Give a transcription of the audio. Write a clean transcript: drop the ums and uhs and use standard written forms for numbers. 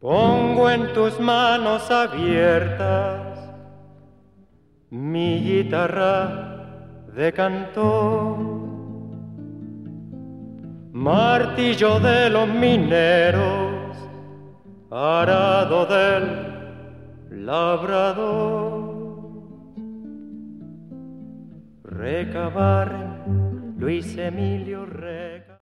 pongo en tus manos abiertas mi guitarra de cantor, martillo de los mineros, arado del labrador. Recabar, Luis Emilio Recabar.